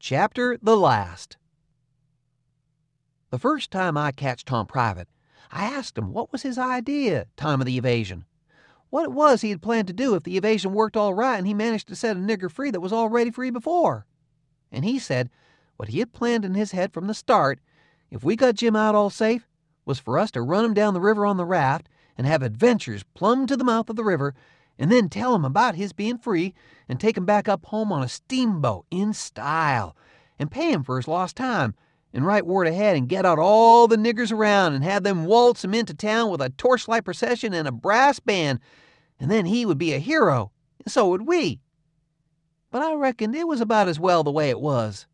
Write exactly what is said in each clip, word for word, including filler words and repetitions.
Chapter the Last. The first time I catched Tom private, I asked him what was his idea, time of the evasion. What it was he had planned to do if the evasion worked all right and he managed to set a nigger free that was already free before. And he said what he had planned in his head from the start, if we got Jim out all safe, was for us to run him down the river on the raft and have adventures plumb to the mouth of the river, and then tell him about his being free and take him back up home on a steamboat in style, and pay him for his lost time, and write word ahead and get out all the niggers around and have them waltz him into town with a torchlight procession and a brass band, and then he would be a hero, and so would we. But I reckoned it was about as well the way it was.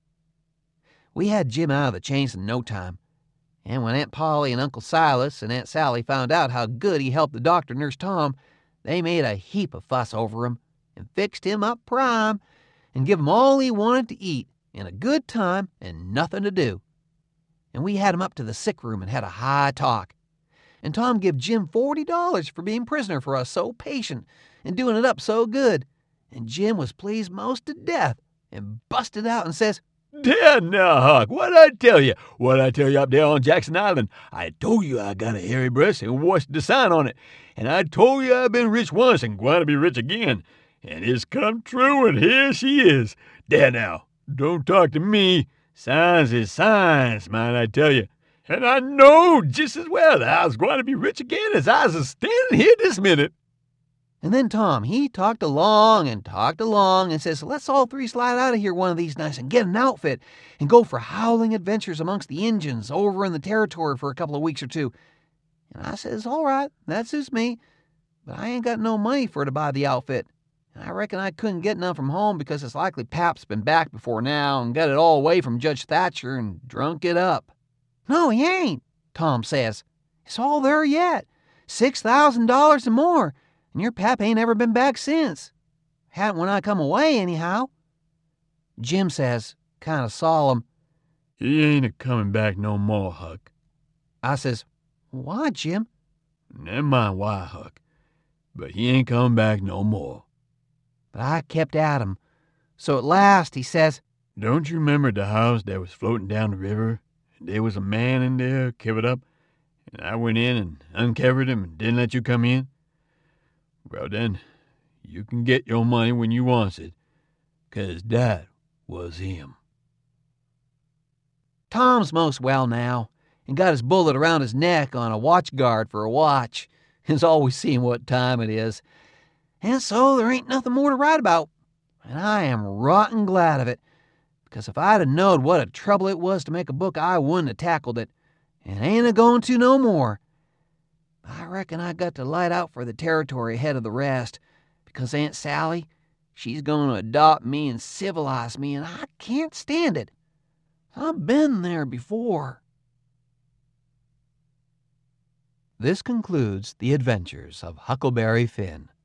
We had Jim out of the chains in no time, and when Aunt Polly and Uncle Silas and Aunt Sally found out how good he helped the doctor nurse Tom, they made a heap of fuss over him and fixed him up prime and give him all he wanted to eat and a good time and nothing to do. And we had him up to the sick room and had a high talk. And Tom give Jim forty dollars for being prisoner for us so patient and doing it up so good. And Jim was pleased most to death and busted out and says, "There now, Huck, what'd I tell you? What'd I tell you up there on Jackson Island? I told you I got a hairy breast and washed the sign on it. And I told you I've been rich once and going to be rich again. And it's come true, and here she is. There now, don't talk to me. Signs is signs, mind I tell you. And I know just as well that I was going to be rich again as I was standing here this minute." And then Tom, he talked along and talked along and says, let's all three slide out of here one of these nights and get an outfit and go for howling adventures amongst the Injuns over in the territory for a couple of weeks or two. And I says, all right, that suits me, but I ain't got no money for to buy the outfit. And I reckon I couldn't get none from home because it's likely Pap's been back before now and got it all away from Judge Thatcher and drunk it up. No, he ain't, Tom says. It's all there yet. Six thousand dollars and more. And your pap ain't ever been back since. Hadn't when I come away, anyhow. Jim says, kind of solemn, "He ain't a-comin' back no more, Huck." I says, why, Jim? Never mind why, Huck. But he ain't comin' back no more. But I kept at him. So at last he says, "Don't you remember the house that was floating down the river? And there was a man in there covered up, and I went in and uncovered him and didn't let you come in? Well, then, you can get your money when you wants it, 'cause that was him." Tom's most well now, and got his bullet around his neck on a watch guard for a watch. He's always seeing what time it is. And so there ain't nothing more to write about. And I am rotten glad of it, because if I'd have knowed what a trouble it was to make a book, I wouldn't have tackled it, and ain't a-going to no more. I reckon I got to light out for the territory ahead of the rest, because Aunt Sally, she's going to adopt me and civilize me, and I can't stand it. I've been there before. This concludes the adventures of Huckleberry Finn.